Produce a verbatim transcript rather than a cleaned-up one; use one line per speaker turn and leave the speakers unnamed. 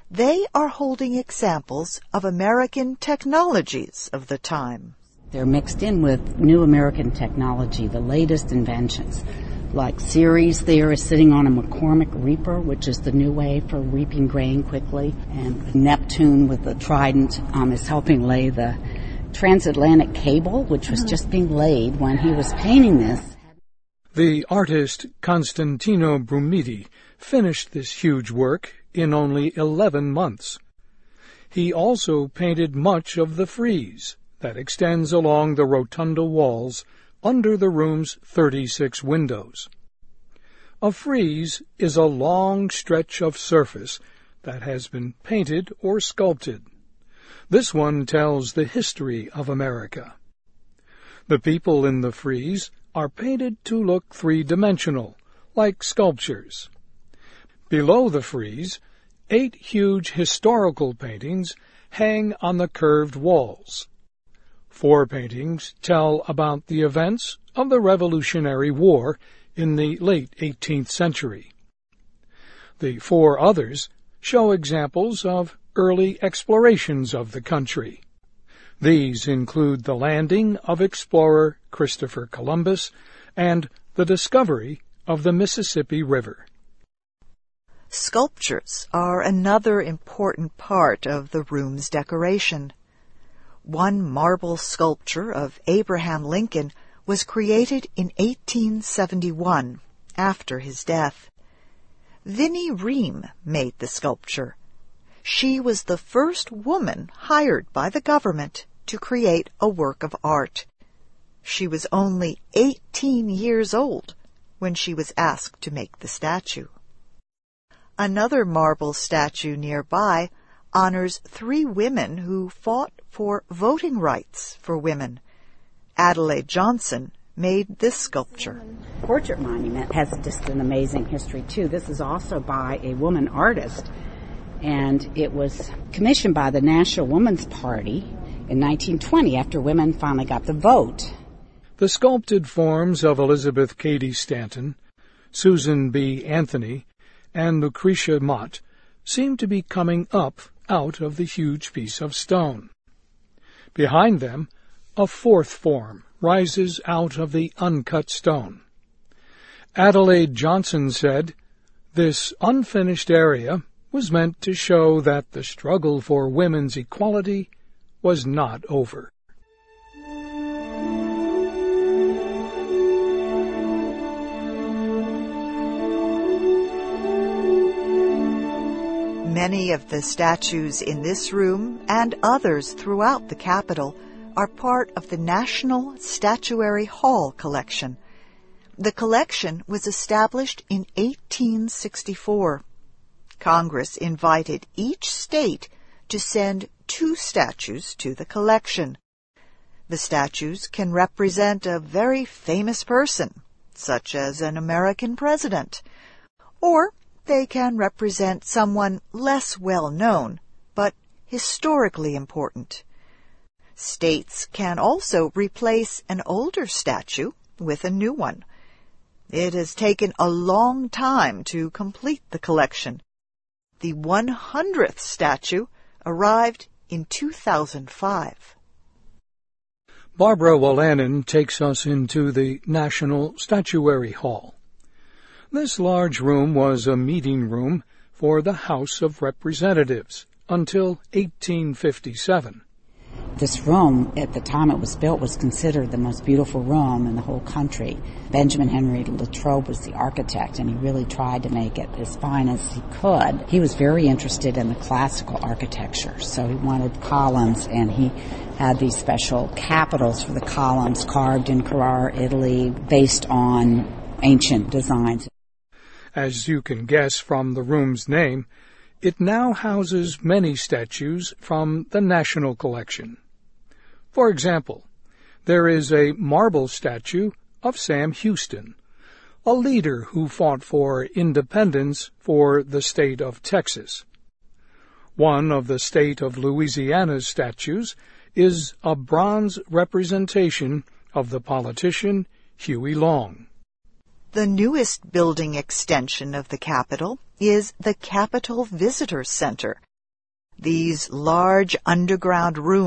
They are holding examples of American technologies of the time.
They're mixed in with new American technology, the latest inventions. Like Ceres there is sitting on a McCormick Reaper, which is the new way for reaping grain quickly. And Neptune with the trident um, is helping lay the transatlantic cable, which was just being laid when he was painting this.
The artist Constantino Brumidi finished this huge work in only eleven months. He also painted much of the frieze that extends along the rotunda walls under the room's thirty-six windows. A frieze is a long stretch of surface that has been painted or sculpted. This one tells the history of America. The people in the frieze are painted to look three-dimensional, like sculptures. Below the frieze, eight huge historical paintings hang on the curved walls. Four paintings tell about the events of the Revolutionary War in the late eighteenth century. The four others show examples of early explorations of the country. These include the landing of explorer Christopher Columbus and the discovery of the Mississippi River.
Sculptures are another important part of the room's decoration. One marble sculpture of Abraham Lincoln was created in eighteen seventy-one, after his death. Vinnie Ream made the sculpture. She was the first woman hired by the government to create a work of art. She was only eighteen years old when she was asked to make the statue. Another marble statue nearby honors three women who fought for voting rights for women. Adelaide Johnson made this sculpture.
The portrait monument has just an amazing history, too. This is also by a woman artist, and it was commissioned by the National Woman's Party in nineteen twenty after women finally got the vote.
The sculpted forms of Elizabeth Cady Stanton, Susan B. Anthony, and Lucretia Mott seem to be coming up out of the huge piece of stone. Behind them, a fourth form rises out of the uncut stone. Adelaide Johnson said, "This unfinished area was meant to show that the struggle for women's equality was not over."
Many of the statues in this room and others throughout the Capitol are part of the National Statuary Hall collection. The collection was established in eighteen sixty-four. Congress invited each state to send two statues to the collection. The statues can represent a very famous person, such as an American president, or they can represent someone less well known, but historically important. States can also replace an older statue with a new one. It has taken a long time to complete the collection. The one hundredth statue arrived in two thousand five.
Barbara Wolanin takes us into the National Statuary Hall. This large room was a meeting room for the House of Representatives until eighteen fifty-seven.
This room, at the time it was built, was considered the most beautiful room in the whole country. Benjamin Henry Latrobe was the architect, and he really tried to make it as fine as he could. He was very interested in the classical architecture, so he wanted columns, and he had these special capitals for the columns carved in Carrara, Italy, based on ancient designs.
As you can guess from the room's name, it now houses many statues from the National Collection. For example, there is a marble statue of Sam Houston, a leader who fought for independence for the state of Texas. One of the state of Louisiana's statues is a bronze representation of the politician Huey Long.
The newest building extension of the Capitol is the Capitol Visitor Center, These large underground rooms